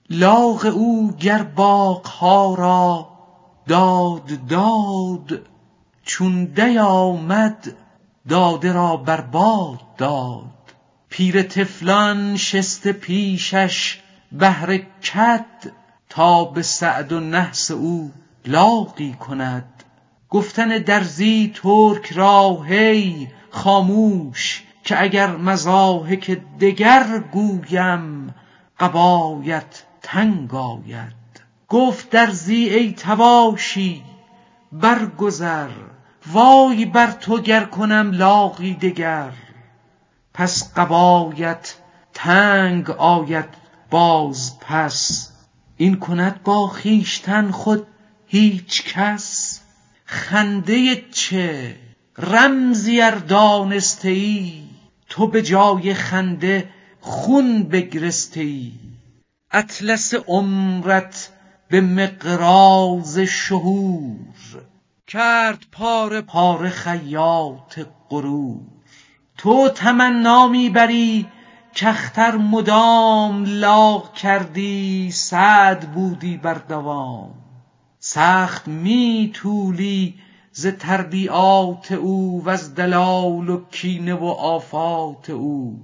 لاغ او گر باغها را داد چون دی آمد داده را برباد داد. پیر طفلان شسته پیشش بهر کد، تا به سعد و نحس او لاغی کند. گفتن درزی ترک را هی خاموش، که اگر مضاحک دگر گویم قبایت تنگ آید. گفت درزی ای تواشی برگذر، وای بر تو گر کنم لاغی دگر. پس قبایت تنگ آید باز پس، این کند با خویشتن خود هیچ کس. خنده چه رمزی ار دانسته ای، تو به جای خنده خون بگرسته ای. اطلس عمرت به مقراض شهور، کرد پاره پاره خیاط غرور. تو تمنا می بری کاختر مدام، لاغ کردی سعد بودی بر دوام. سخت می تولی ز تربیعات او، وز دلال و کینه و آفات او.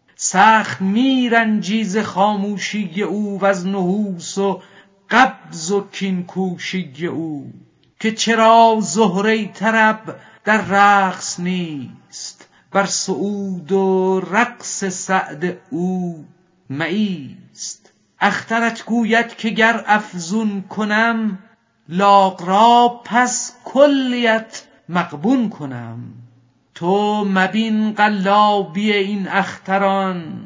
سخت می رنجی ز خاموشی او، وز نحوس و قبض و کین کوشی او. که چرا زهره طرب در رقص نیست، بر صعود و رقص سعد او مایست. اخترت گوید که گر افزون کنم، لاغ را پس کلیت مغبون کنم. تو مبین قلابی این اختران،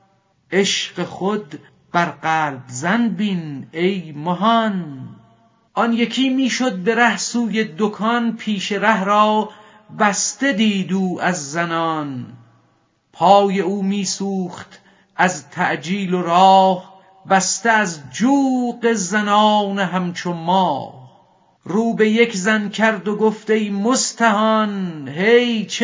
عشق خود بر قلب زن بین ای مهان. آن یکی می شد به ره سوی دکان، پیش ره را بسته دید او از زنان. پای او می سوخت از تعجیل و راه، بسته از جوق زنان همچو ماه. رو به یک زن کرد و گفت ای مستهان، هی چه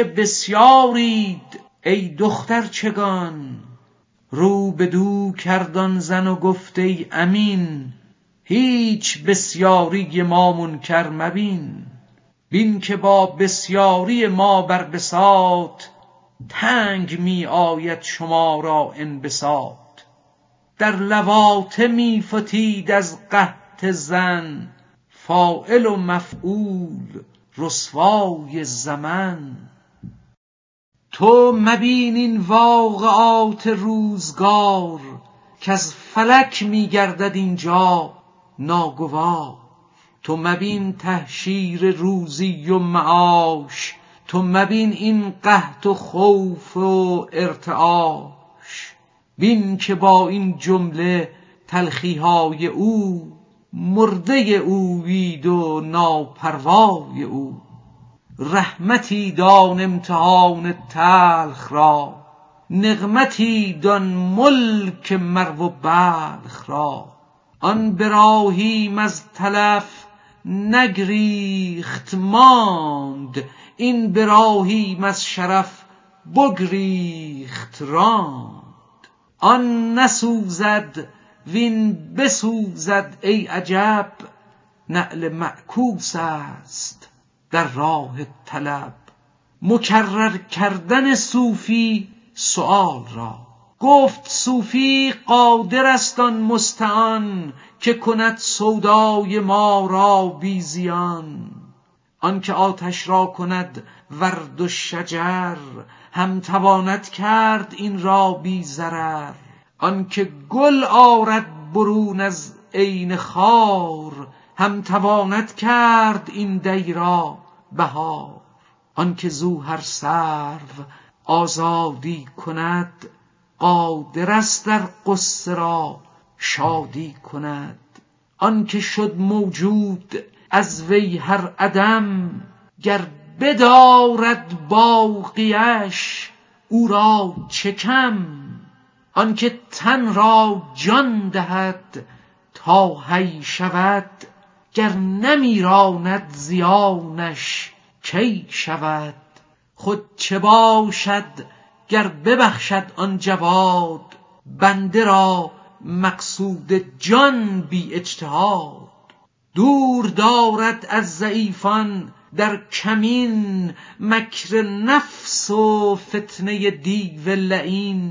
بسیارید ای دختر چگان. رو بدو کرد آن زن و گفت ای امین، هیچ بسیاری ما منکر مبین. بین که با بسیاری ما بر بساط، تنگ می آید شما را انبساط. در لواطه می فتید از قحط زن، فاعل و مفعول رسوای زمن. تو مبین این واقعات روزگار، کز فلک می گردد اینجا ناگوار. تو مبین تهشیر روزی و معاش، تو مبین این قحط و خوف و ارتعاش. بین که با این جمله تلخیهای او، مرده اویید و ناپروای او. رحمتی دان امتحان تلخ را، نقمتی دان ملک مرو و بلخ را. آن براهیم از تلف نگریخت ماند، این براهیم از شرف بگریخت راند. آن نسوزد وین بسوزد ای عجب، نعل معکوس است در راه طلب. مکرر کردن صوفی سؤال را، گفت صوفی قادر است آن مستعان، که کند سودای ما را بی زیان. آن که آتش را کند ورد و شجر، هم تواند کرد این را بی ضرر. آن که گل آرد برون از عین خار، هم تواند کرد این دی را بهار. آن که زو هر سرو آزادی کند، قادر است در غصه را شادی کند. آن که شد موجود از وی هر عدم، گر بدارد باقیش او را چه کم. آن که تن را جان دهد تا حی شود، گر نمیراند زیانش کی شود. خود چه باشد گر ببخشد آن جواد، بنده را مقصود جان بی اجتهاد. دور دارد از ضعیفان در کمین، مکر نفس و فتنه دیو لعین.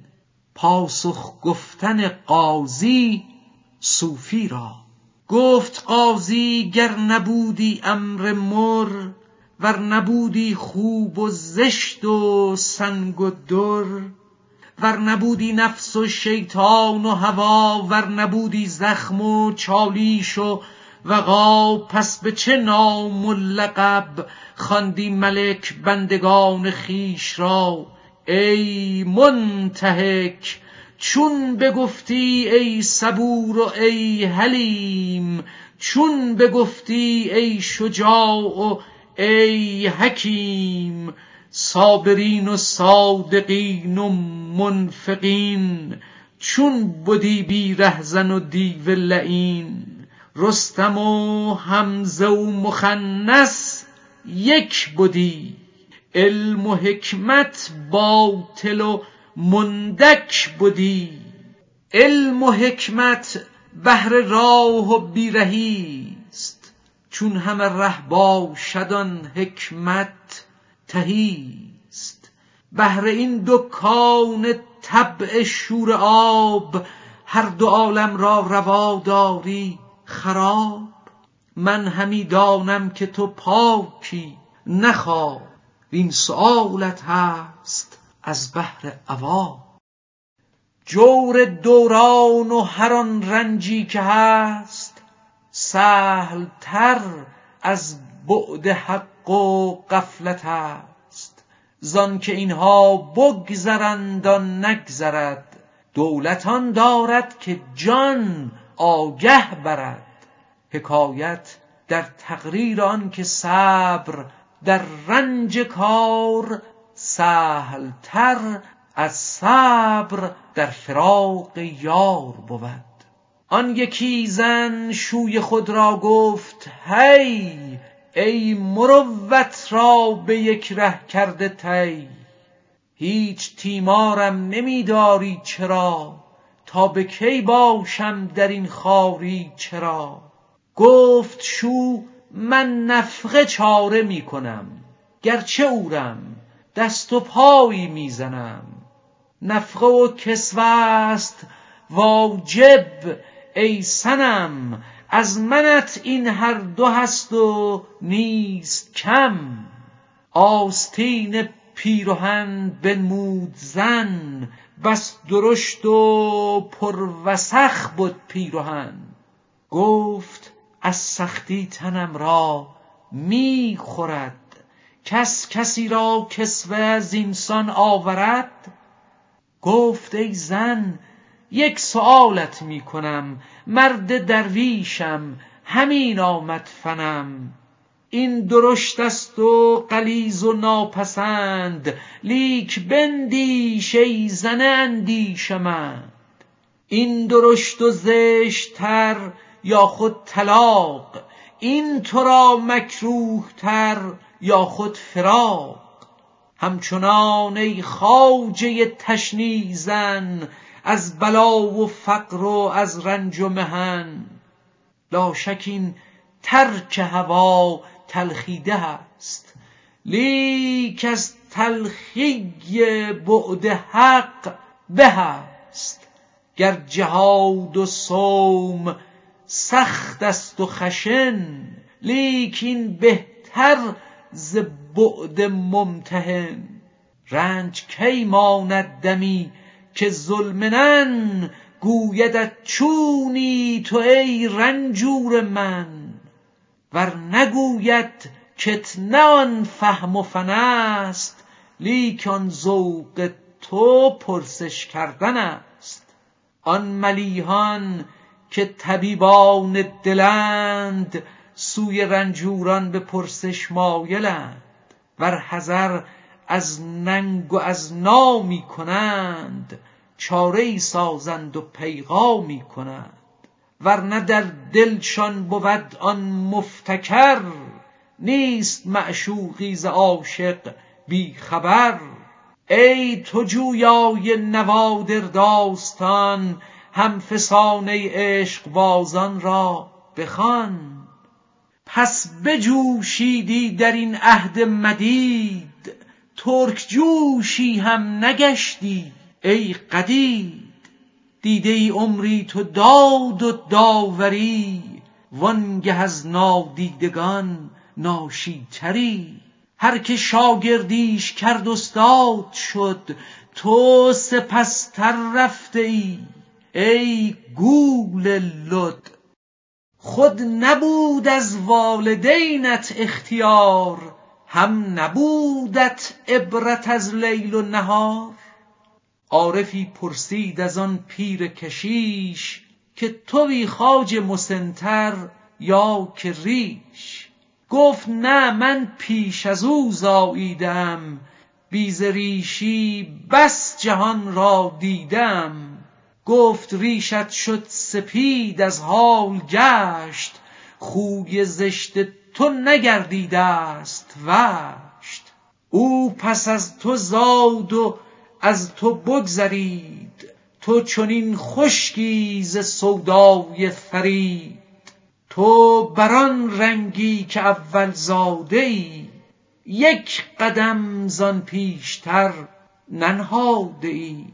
پاسخ گفتن قاضی صوفی را. گفت قاضی گر نبودی امر مر، ور نبودی خوب و زشت و سنگ و در، ور نبودی نفس و شیطان و هوا، ور نبودی زخم و چالیش و وغا، پس به چه نام و لقب خواندی ملک بندگان خیش را؟ ای منتهک چون بگفتی ای صبور و ای حلیم، چون بگفتی ای شجاع و ای حکیم، صابرین و صادقین و منفقین، چون بودی بی رهزن و دیو لعین. رستم و حمزه و مخنث یک بودی، علم و حکمت باطل و مندک بودی. علم و حکمت بهر راه و بیرهی است، چون همه ره باشد آن حکمت تهی است. بهر این دو کون طبع شور آب، هر دو عالم را روا داری خراب. من همی دانم که تو پاکی نخواه، وین سؤالت هست از بهر عوا. جور دوران و هر آن رنجی که هست، سهل تر از بعد حق و غفلت است. زان که اینها بگذرند آن نگذرد، دولتان دارد که جان آگه برد. حکایت در تقریر آن که صبر در رنج کار، سهل تر از صبر در فراق یار بود. آن یکی زن شوی خود را گفت هی، ای مروت را به یک ره کرده طی. هیچ تیمارم نمیداری چرا، تا به کی باشم در این خواری چرا. گفت شو من نفقه چاره می کنم، گرچه عورم دست و پایی می زنم. نفقه و کسوه است واجب ای صنم، از منت این هر دو هست و نیست کم. آستین پیرهن بنمود زن، بس درشت و پروسخ بود پیرهن. گفت از سختی تنم را می خورد، کسی را کسوه از اینسان آورد. گفت ای زن یک سؤالت می کنم، مرد درویشم همین آمد فنم. این درشت است و غلیظ و ناپسند، لیک بندیش ای زن اندیشمند. این درشت و زشت تر یا خود طلاق، این تو را مکروه تر یا خود فراق. همچنان ای خواجه تشنیع زن، از بلا و فقر و از رنج و محن. لا شک این ترک هوا تلخیده است، لیک از تلخی بعد حق به است. گر جهاد و صوم سخت است و خشن، لیک این بهتر ز بعد ممتحن. رنج کی ماند دمی که ظلمنن، گویدت چونی تو ای رنجور من. ور نگوید کت نه آن فهم و فن است، لیک آن ذوق تو پرسش کردن است. آن ملیحان که طبیبان دلند، سوی رنجوران به پرسش مایلند. ور حذر از ننگ و از نامی کنند، چاره‌ای سازند و پیغامی کنند. ورنه در دلشان بود آن مفتکر، نیست معشوقی ز عاشق بی خبر. ای تو جویای نوادر داستان، هم فسانه عشق بازان را بخوان. پس بجوشیدی در این عهد مدید، ترک جوشی هم نگشتی ای قدید. دیده ای عمری تو داد و داوری، وانگه از نادیدگان ناشیتری. هر که شاگردیش کرد استاد شد، تو سپستر رفته ای گول لد. خود نبود از والدینت اختیار، هم نبودت عبرت از لیل و نهار. عارفی پرسید از آن پیر کشیش، که توی خواجه مسنتر یا که ریش؟ گفت نه من پیش از او زاییدم، بی ز ریشی بس جهان را دیدم. گفت ریشت شد سپید از حال گشت، خوی زشت تو نگردیده است وشت. او پس از تو زاد و از تو بگذرید، تو چنین خشکی ز سودای فرید. تو بران رنگی که اول زاده ای، یک قدم زان پیشتر ننهاده ای.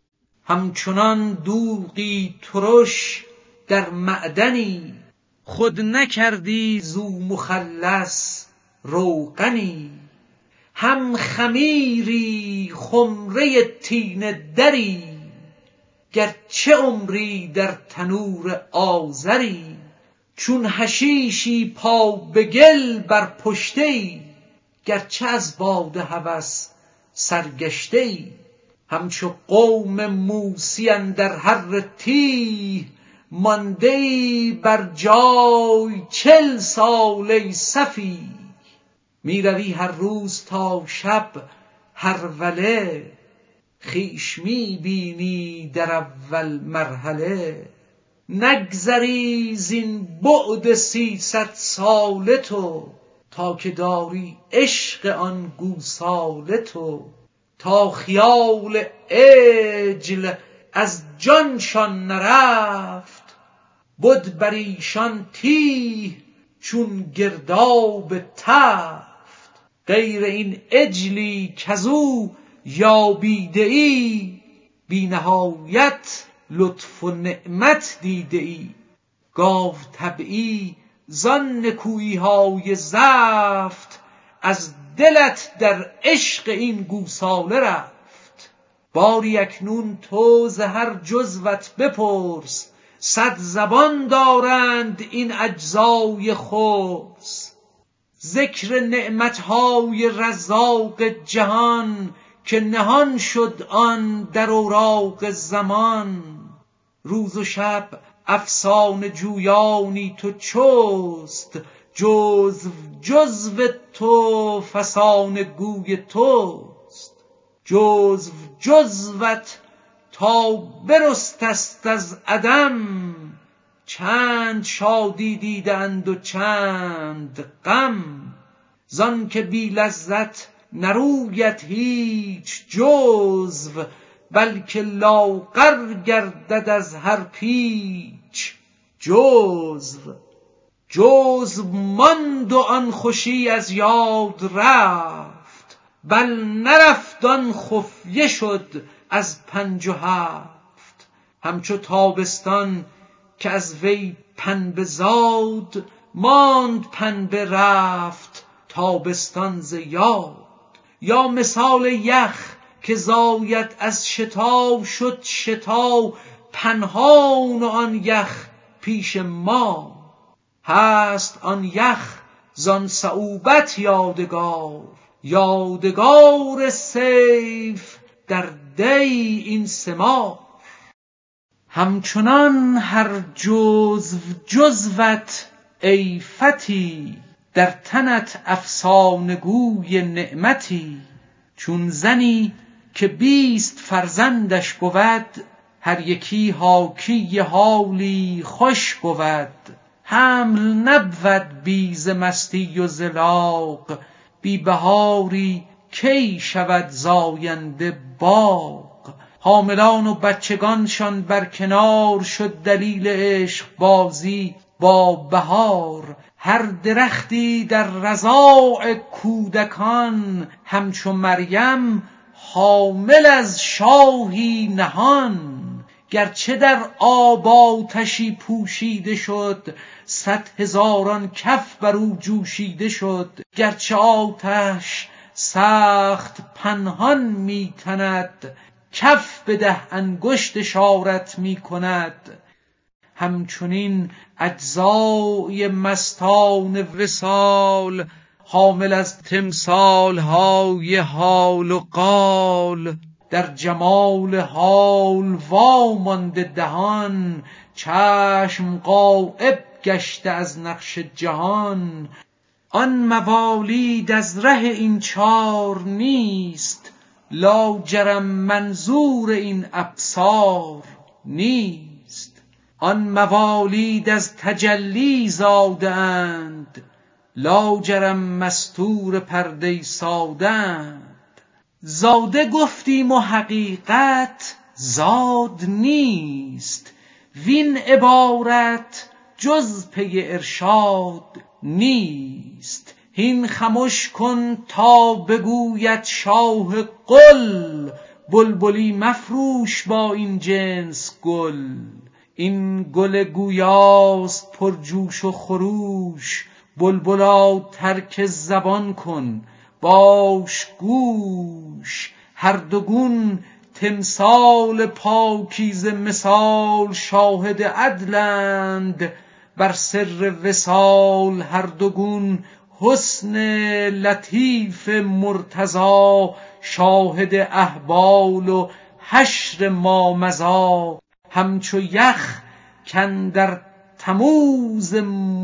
همچنان دوغی ترش در معدنی، خود نکردی زو مخلص روغنی. هم خمیری خمره تینه دری، گرچه عمری در تنور آذری. چون حشیشی پا به گل بر پشته ای، گرچه از باد هوس سرگشته ای. همچو قوم موسی اندر حر تیه، مانده ای بر جای 40 سال ای سفیه. می روی هر روز تا شب هروله، خویش می بینی در اول مرحله. نگذری زین بعد 300 ساله تو، تا که داری عشق آن گوساله تو. تا خیال عجل از جانشان نرفت، بد بر ایشان تیه چون گرداب تفت. غیر این عجلی کزو یابیده ای، بی نهایت لطف و نعمت دیده ای. گاو طبعی زان نکویی های زفت، از دلت در عشق این گوساله رفت. باری اکنون تو ز هر جزوت بپرس، 100 زبان دارند این اجزای خرس. ذکر نعمتهای رزاق جهان، که نهان شد آن در اوراق زمان. روز و شب افسانه جویانی تو چست، جزو تو فسانه گوی توست. جزوت تا برستست از عدم، چند شادی دیدند و چند غم. زان که بی لذت نروید هیچ جزو، بلکه لاغر گردد از هر پیچ جزو ماند و آن خوشی از یاد رفت، بل نرفت آن خفیه شد از 5 و 7. همچو تابستان که از وی پنبه زاد، ماند پنبه رفت تابستان ز یاد. یا مثال یخ که زاید از شتا، شد شتا پنهان و آن یخ پیش ما. هست آن یخ زان صعوبت یادگار سیف در دی این 3 ماه. همچنان هر جزوت ای فتی، در تنت افسانه گوی نعمتی. چون زنی که 20 فرزندش بود، هر یکی حاکی حالی خوش بود. حمل نبود بی ز مستی و زلاق، بی بهاری کی شود زاینده باغ. حاملان و بچگانشان بر کنار شد دلیل عشق بازی با بهار. هر درختی در رضاع کودکان همچو مریم حامل از شاهی نهان. گرچه در آب آتشی پوشیده شد 100,000 کف بر او جوشیده شد. گرچه آتش سخت پنهان می تند کف بده انگشت اشارت می کند. همچنین اجزای مستان وصال حامل از تمثال های حال و قال. در جمال حال وامانده دهان چشم غایب گشته از نقش جهان. آن موالید از ره این چار نیست لاجرم منظور این ابصار نیست. آن موالید از تجلی زاده اند لاجرم مستور پرده ساده اند. زاده گفتیم و حقیقت زاد نیست وین عبارت جز پی ارشاد نیست. هین خمش کن تا بگوید شاه قل بلبلی مفروش با این جنس گل. این گل گویاست پر جوش و خروش بلبلا ترک زبان کن باش گوش. هر دوگون تمثال پاکیزه مثال شاهد عدلند بر سر وصال. هر دوگون حسن لطیف مرتضی شاهد احوال و حشر ما مضی. همچو یخ کاندر تموز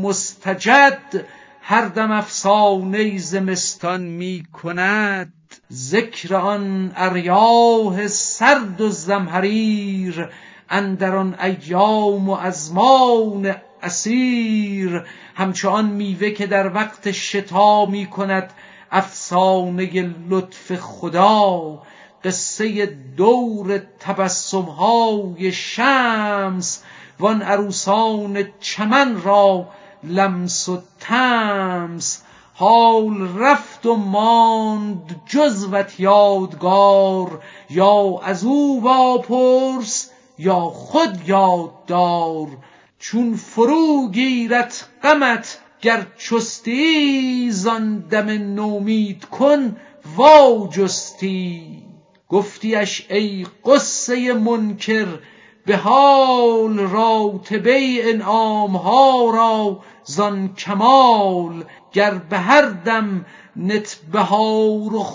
مستجد هر دم افسانه زمستان می کند. ذکر آن اریاح سرد و زمهریر اندر آن ایام و ازمان اسیر. همچو آن میوه که در وقت شتا می کند افسانه لطف خدا. قصه دور تبسم‌های شمس وان عروسان چمن را لمس و تمس. حال رفت و ماند جزوت یادگار یا از او واپرس یا خود یاد دار. چون فرو گیرت غمت گر چستی زان دم نومید کن وا جستی. گفتیش ای قصه منکر به حال راتبه انعام ها را زان کمال. گر به هر دم نت بهار و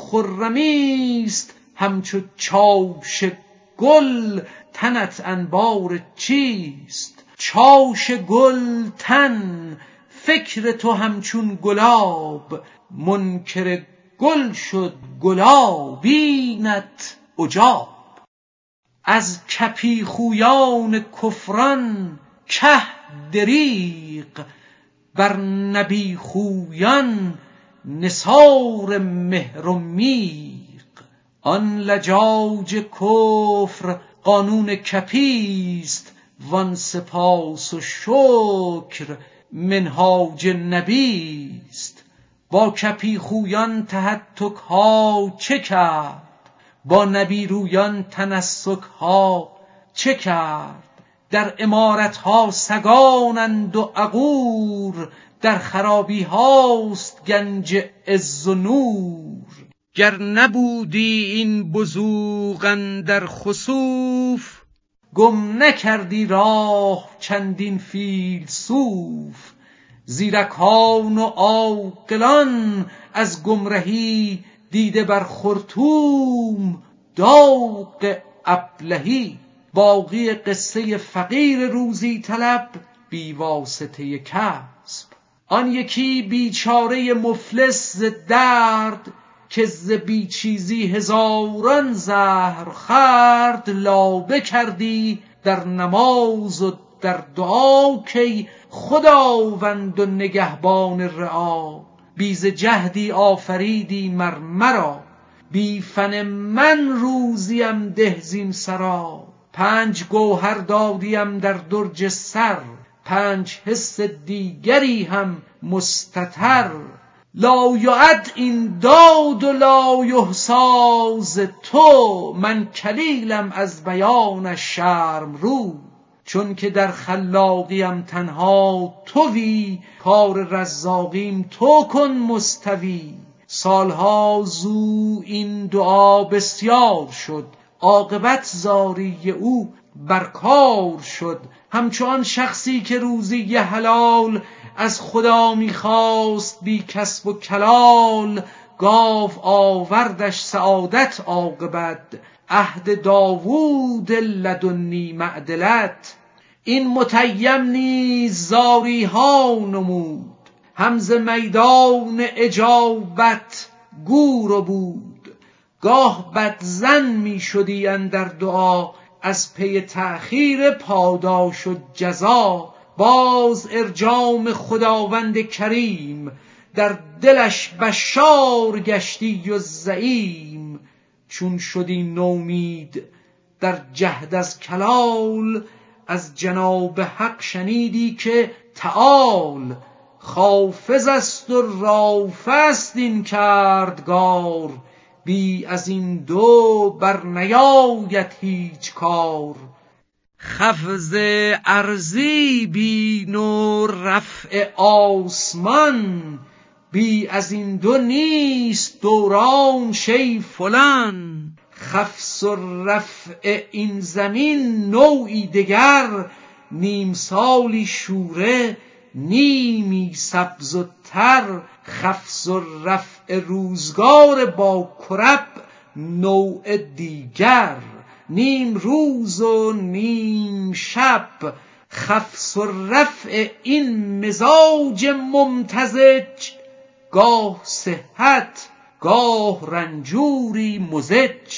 خرمیست همچو چاش گل تنت انبار چیست. چاش گل تن فکر تو همچون گلاب منکر گل شد گلابینت عجاب. از کپی خویان کفران که دریغ بر نبی خویان نثار مهر و میغ. آن لجاج کفر قانون کپیست وان سپاس و شکر منهاج نبیست. با کپی خویان تهتک ها چه کرد با نبی رویان تنسک ها چه کرد. در عمارت ها سگانند و عقور در خرابی هاست گنج عز و نور. گر نبودی این بزوغ اندر خسوف گم نکردی راه چندین فیلسوف. زیرکان و عاقلان از گمرهی دیده بر خرطوم داغ ابلهی. باقی قصه فقیر روزی طلب بی واسطه کسب. آن یکی بیچاره مفلس ز درد که ز بیچیزی هزاران زهر خورد. لابه کردی در نماز و در دعا کی خداوند و نگهبان رعا. بی ز جهدی آفریدی مر مرا بی فن من روزیم ده زین سرا. 5 گوهر دادیم در درج سر، 5 حس دیگری هم مستتر. لا یعد این داد و لا یحصی ز تو، من کلیلم از بیان شرم رو. چون که در خلاقیم تنها تویی، کار رزاقیم تو کن مستوی. سالها زو این دعا بسیار شد، عاقبت زاری او برکار شد. همچون شخصی که روزی حلال، از خدا میخواست بی کسب و کلال. گاو آوردش سعادت عاقبت، عهد داوود لدنی معدلت. این متیم نیز زاری ها نمود، هم ز میدان اجابت گور بود. گاه بدظن می شدی اندر دعا، از پی تأخیر پاداش و جزا. باز ارجام خداوند کریم، در دلش بشار گشتی و زعیم. چون شدی نومید در جهد از کلال، از جناب حق شنیدی که تعال. خافض است و رافع است این کردگار، بی از این دو بر نیاید هیچ کار. خفض ارضی بین و رفع آسمان، بی از این دو نیست دوران شی فلان. خفض و رفع این زمین نوعی دگر، نیم سالی شوره نیمی سبز و تر. خفض و رفع روزگار با کرب نوع دیگر، نیم روز و نیم شب. خفض و رفع این مزاج ممتزج، گاه صحت گاه رنجوری مزج.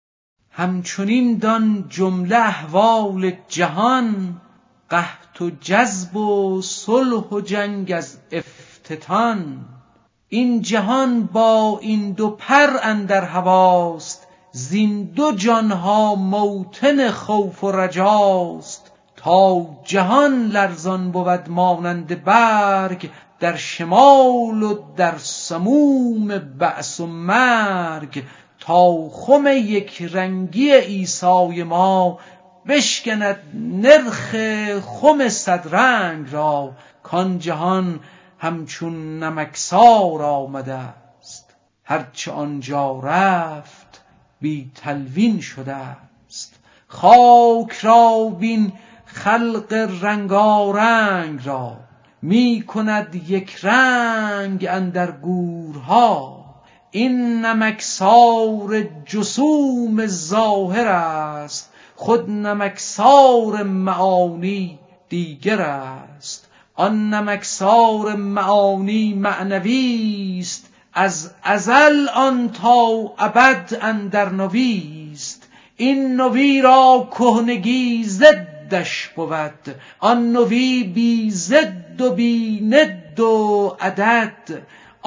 همچنین دان جمله احوال جهان، قحط و جذب و صلح و جنگ از افتتان. این جهان با این دو پر اندر هواست، زین دو جانها موطن خوف و رجاست. تا جهان لرزان بود مانند برگ، در شمال و در سموم بعث و مرگ. تا خم یک رنگی عیسی ما، بشکند نرخ خم صد رنگ را. کان جهان همچون نمکسار آمده است، هرچه آنجا رفت بی تلوین شده است. خاک را بین خلق رنگارنگ را، می کند یک رنگ اندر گورها. این نمکسار جسوم ظاهر است، خود نمکسار معانی دیگر است. آن نمکسار معانی معنوی است، از ازل آن تا ابد اندر نوی است. این نوی را کهنگی ضدش بود، آن نوی بی ضد و بی ند و عدد.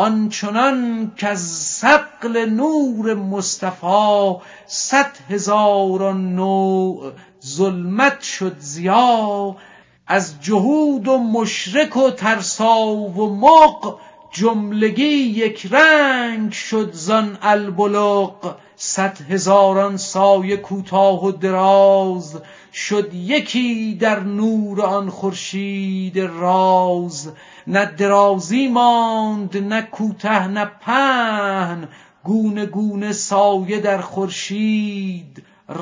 آنچنان کز صقل نور مصطفی، 100,000 نوع ظلمت شد ضیا. از جهود و مشرک و ترسا و مغ، جملگی یک رنگ شد زان البلغ. 100,000 سایه کوتاه و دراز، شد یکی در نور آن خورشید راز. نه درازی ماند نه کوته نه پهن، گونه گونه سایه در خورشید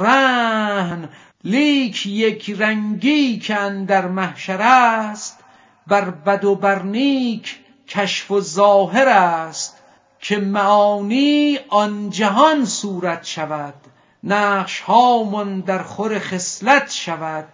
رهن. لیک یک رنگی که اندر محشر است، بر بد و بر نیک کشف و ظاهر است. که معانی آن جهان صورت شود، نقش هامان در خور خصلت شود.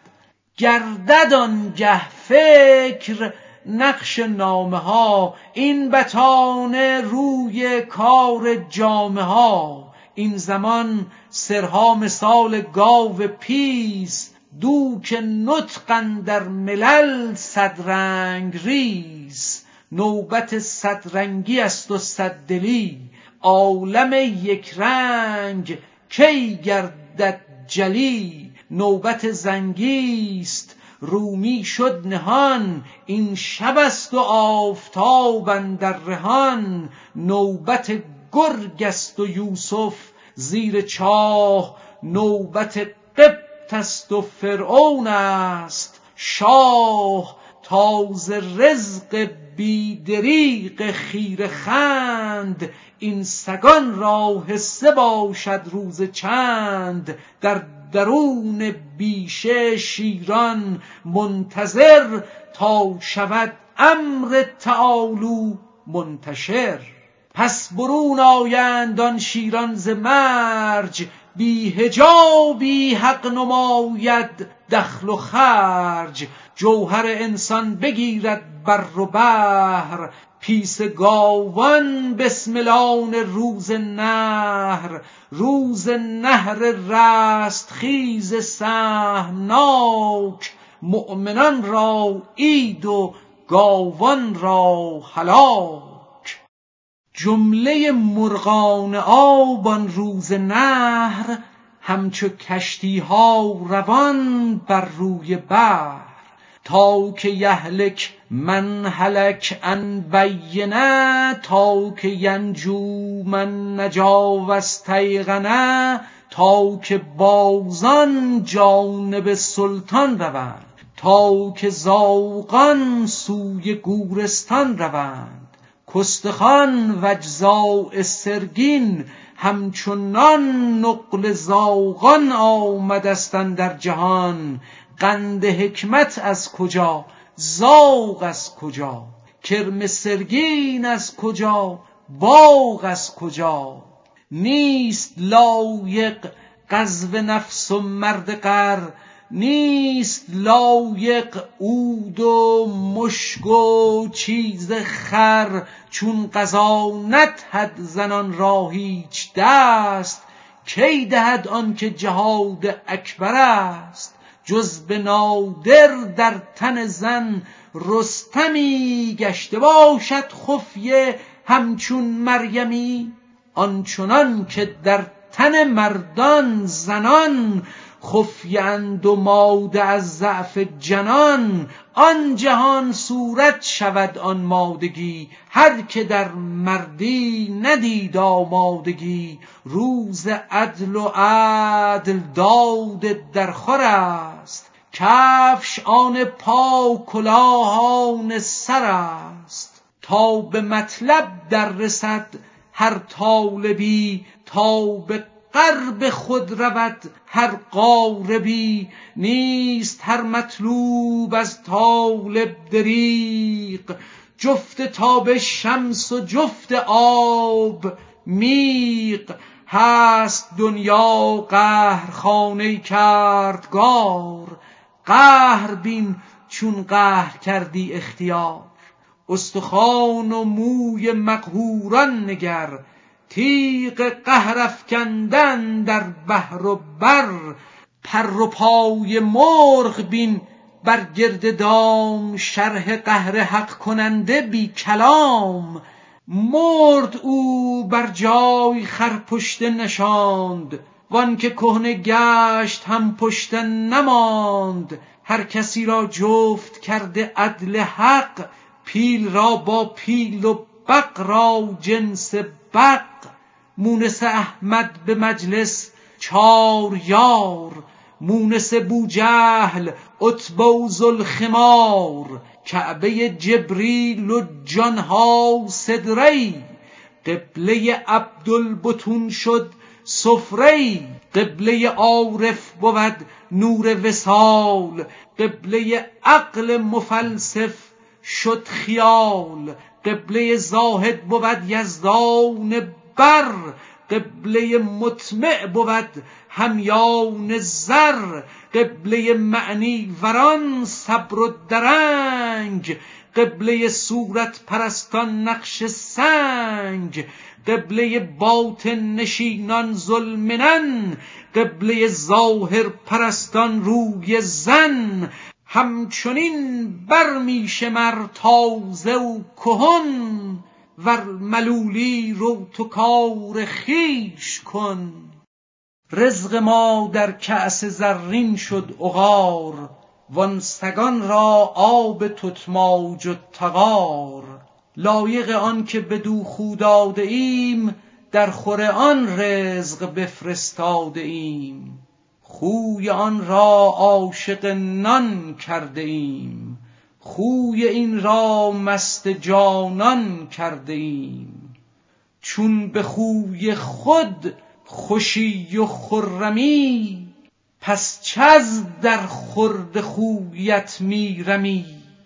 گردد آنگه فکر نقش نامه ها، این بطانه روی کار جامه ها. این زمان سرها مثال گاو پیس، دوک نطق در ملل 100 رنگ ریز. نوبت 100 رنگی است و 100 دلی، عالم یک رنگ کی گردد جلی. نوبت زنگیست رومی شد نهان، این شب است و آفتاب اندر رهان. نوبت گرگ است و یوسف زیر چاه، نوبت قبط است و فرعون است شاه. تازه رزق بیدریق خیره خند، این سگان را حصه باشد روز چند. در درون بیشه شیران منتظر، تا شود امر تعالوا منتشر. پس برون آیند آن شیران ز مرج، بی حجابی حق نماید دخل و خرج. جوهر انسان بگیرد بر و بحر، پیس گاوان بسملان روز نهر. روز نهر رستخیز سهمناک، مؤمنان را عید و گاوان را هلاک. جمله مرغان آب آن روز نهر، همچو کشتی ها روان بر روی بحر. تا که یهلک من هلک عن بینه، تا که ینجو من نجا و استیقنه. تا که بازان جانب سلطان روند، تا که زاغان سوی گورستان روند. کاستخوان و اجزاء سرگین، همچنان نقل زاغان آمدست اندر جهان. قند حکمت از کجا زاغ از کجا، کرم سرگین از کجا باغ از کجا. نیست لایق غزو نفس و مرد غر، نیست لایق عود و مشک و چیز خر. چون قضا ندهد زنان را هیچ دست، کی دهد آن که جهاد اکبر است. جز به نادر در تن زن رستمی، گشته باشد خفیه همچون مریمی. آنچنان که در تن مردان زنان، خفیه اند و ماده از ضعف جنان. آن جهان صورت شود آن مادگی، هر که در مردی ندید آمادگی. روز عدل و عدل داد درخور است، کفش آن پا کلاه آن سر است. تا به مطلب در رسد هر طالبی، تا به قرب خود رود هر قاربی. نیست هر مطلوب از طالب دریغ، جفت تاب شمس و جفت آب میغ. هست دنیا قهرخانه کردگار، قهر بین چون قهر کردی اختیار. استخوان و موی مقهوران نگر، تیغ قهر افکندن در بحر و بر. پر و پای مرغ بین بر گرد دام، شرح قهر حق کننده بی کلام. مرد او بر جای خرپشته نشاند، وان که کهنه گشت هم پشته نماند. هر کسی را جفت کرده عدل حق، پیل را با پیل و بق را جنس بق. مونس احمد به مجلس 4 یار، مونس بوجهل عتبه و ذوالخمار. کعبه جبریل و جانها سدری، قبله عبدالبطون شد سفری. قبله عارف بود نور وصال، قبله عقل مفلسف شد خیال. قبله زاهد بود یزدان بر، قبله مطمع بود همیان زر. قبله معنی وران صبر و درنگ، قبله صورت پرستان نقش سنگ. قبله باطن نشینان ذوالمنن، قبله ظاهر پرستان روی زن. همچنین بر می شمر تازه و کهن، ور ملولی رو تو کار خویش کن. رزق ما در کأس زرین شد عقار، وان سگان را آب تتماج و تغار. لایق آن که بدو خو داده ایم، در خور آن رزق بفرستاده ایم. خوی آن را عاشق نان کرده ایم، خوی این را مست جانان کرده ایم. چون به خوی خود خوشی و خرمی، پس چز در خورد خویت می رمی.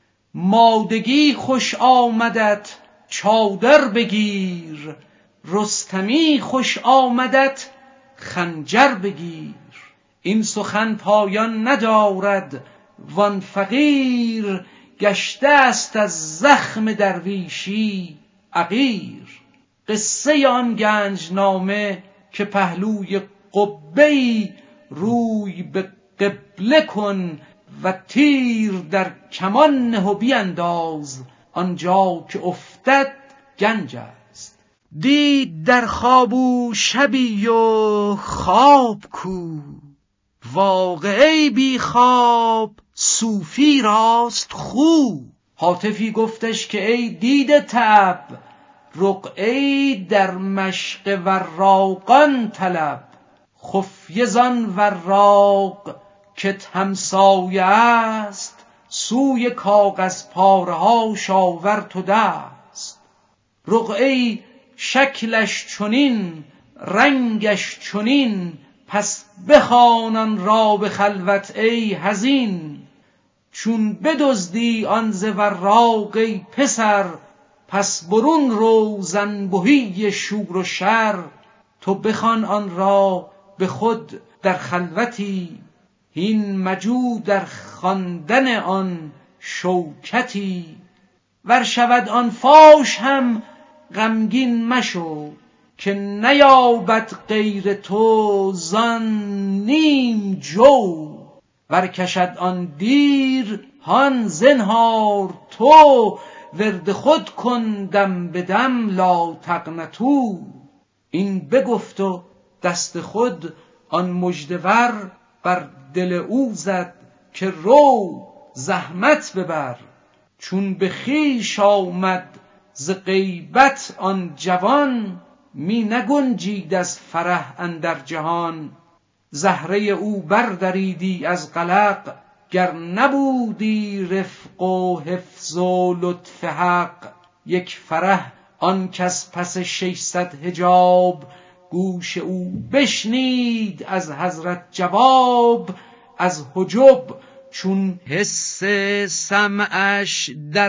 مادگی خوش آمدت چادر بگیر، رستمی خوش آمدت خنجر بگیر. این سخن پایان ندارد وان فقیر، گشته است از زخم درویشی عقیر. قصه آن گنجنامه که پهلوی قبه‌ای، روی به قبله کن و تیر در کمان نه و بینداز، آنجا که افتد گنج است. دید در خواب او شبی و خواب کو، واقعه بی خواب صوفی راست خو. هاتفی گفتش که ای دیده تب، رقعه‌ای در مشق وراقان طلب. خفیه زان وراق کت همسایه است، سوی کاغذ پاره ها شاور تو دست. رقعه‌ای شکلش چنین رنگش چنین، پس بخوان آن را به خلوت ای حزین. چون بدزدی آن ز وراق ای پسر، پس برون رو زنبهی شور و شر. تو بخوان آن را به خود در خلوتی، هین مجو در خواندن آن شوکتی. ور شود آن فاش هم غمگین مشو، که نیابد غیر تو زان نیم جو. ور کشد آن دیر هان زنهار تو، ورد خود کن دم به دم لا تقنطوا. این بگفت و دست خود آن مژده ور بر دل او زد، که رو زحمت ببر. چون به خویش آمد ز غیبت آن جوان، می نگنجید از فرح اندر جهان. زهره او بردریدی از قلق، گر نبودی رفق و حفظ و لطف حق. یک فرح آن کس پس 600 حجاب، گوش او بشنید از حضرت جواب. از حجب چون حس سمعش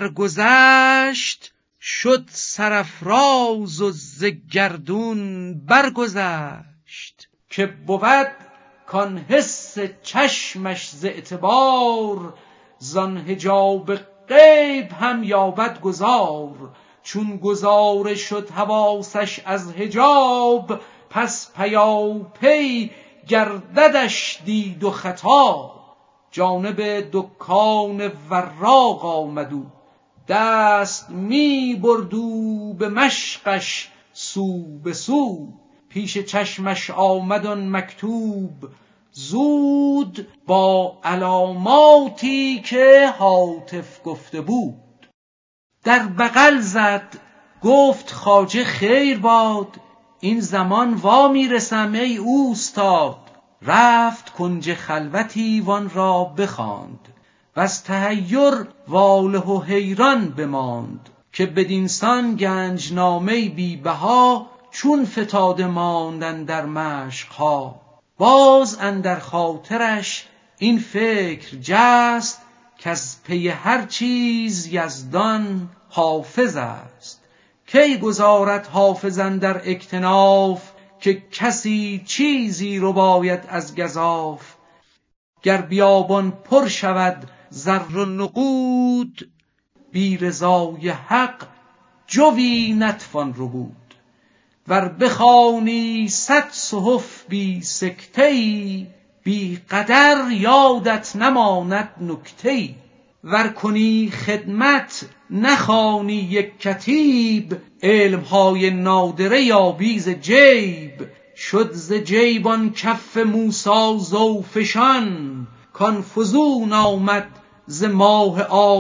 درگذشت، شد سرافراز و ز گردون برگذشت. که بود کان حس چشمش ز اعتبار، زان حجاب غیب هم یابد گذار. چون گذار شد حواسش از حجاب، پس پیاپی گرددش دید و خطا. جانب دکان وراق آمدو، دست می بردو به مشقش سو به سو. پیش چشمش آمد آن مکتوب زود، با علاماتی که هاتف گفته بود. در بغل زد گفت خواجه خیر باد، این زمان وا می رسم ای اوستاد. رفت کنج خلوتی وان را بخواند، و از تحیر واله و حیران بماند. که بدینسان گنجنامه بی بها، چون فتاده ماندن در مشقها. باز اندر خاطرش این فکر جست، که از پی هر چیز یزدان حافظ است. کی گذارد حافظ اندر اکتناف، که کسی چیزی رباید از گزاف. گر بیابان پر شود زر و نقود، بی رضای حق جوی نتوان ربود. ور بخوانی 100 صحف بی سکته‌ای، بی قدر یادت نماند نکته‌ای. ور کنی خدمت نخوانی یک کتیب، علمهای نادره یابی ز جیب. شد ز جیب آن کف موسی زوفشان، کان فزون آمد ز ماه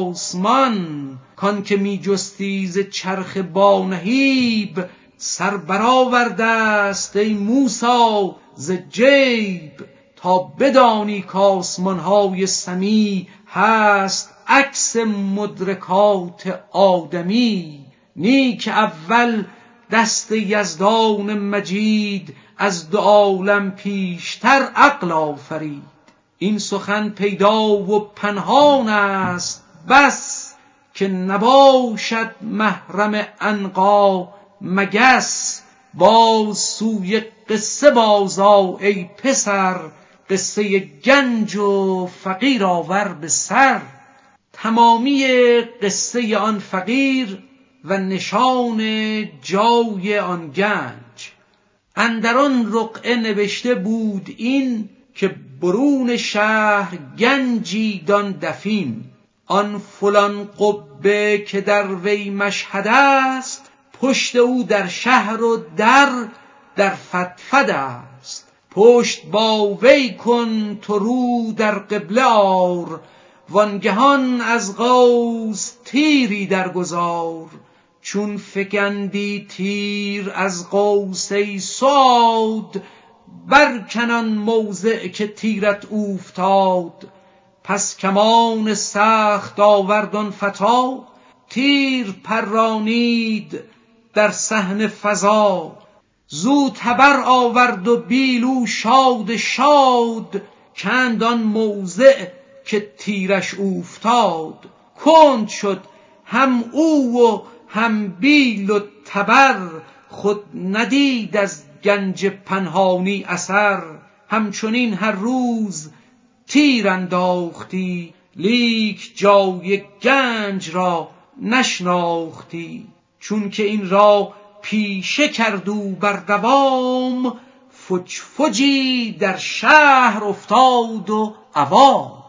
آسمان. کان که می جستی ز چرخ بانهیب، سر برآورده است ای موسی ز جیب. تا بدانی کآسمان‌های سمی، هست عکس مدرکات آدمی. نی که اول دست یزدان مجید، از دو عالم پیشتر عقل آفرید. این سخن پیدا و پنهان است بس، که نباشد محرم عنقا مگس. باز سوی قصه بازآ ای پسر، قصه گنج و فقیر آور به سر. تمامی قصه آن فقیر و نشان جای آن گنج. اندر آن رقعه نوشته بود این، که برون شهر گنجی دان دفین. آن فلان قبه که در وی مشهد است، پشت او در شهر و در فتفد است. پشت با وی کن تو رو در قبله آر، وانگهان از قوس تیری در گذار. چون فگندی تیر از قوس ای سعاد، برکن آن موضع که تیرت اوفتاد. پس کمان سخت آورد آن فتی، تیر پرانید در صحن فضا. زو تبر آورد و بیلو شاد شاد، کند آن موضع که تیرش اوفتاد. کند شد هم او و هم بیل و تبر، خود ندید از گنج پنهانی اثر. همچنین هر روز تیر انداختی، لیک جای گنج را نشناختی. چون که این را پیشه کرد او بر دوام، فج فجی در شهر افتاد و عوام.